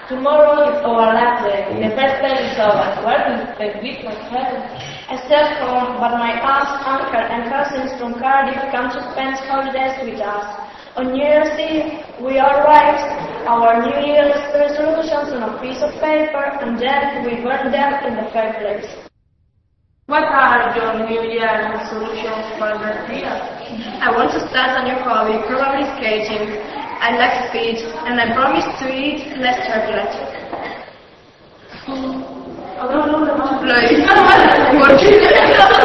Tomorrow is our last day. The festival is over. Where do the week was held? I stayed home, but my aunts, uncle, and cousins from Cardiff come to spend holidays with us. On New Year's Eve, we all write our New Year's resolutions on a piece of paper, and then we burn them in the fireplace. What are your New Year's resolutions for the year? I want to start a new hobby, probably skating. I like speed, and I promise to eat less chocolate. I don't know.